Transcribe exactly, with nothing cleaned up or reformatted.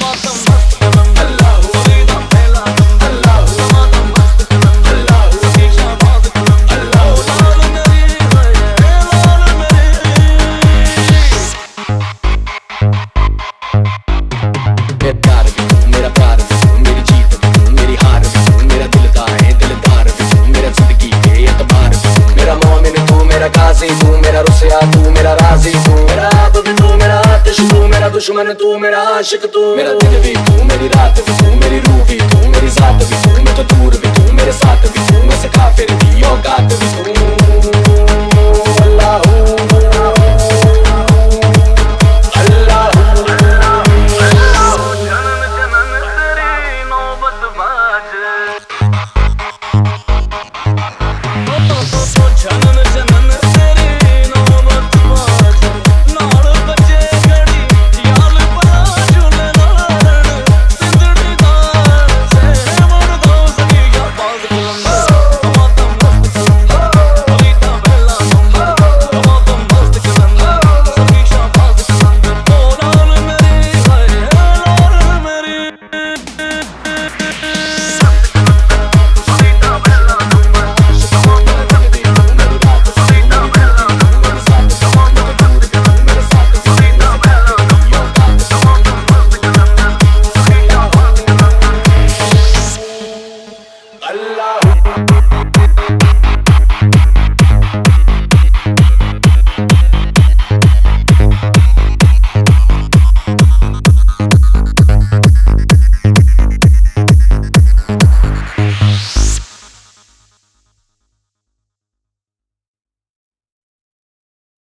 दुश्मन तू मेरा आशिक तू मेरा दिल भी तू मेरी रात भी तू मेरी रूह भी तू मेरी जात भी तू मैं तो दूर भी तू मेरे साथ भी तू मैं से काफिर भी औकात भी तू अल्लाह Allah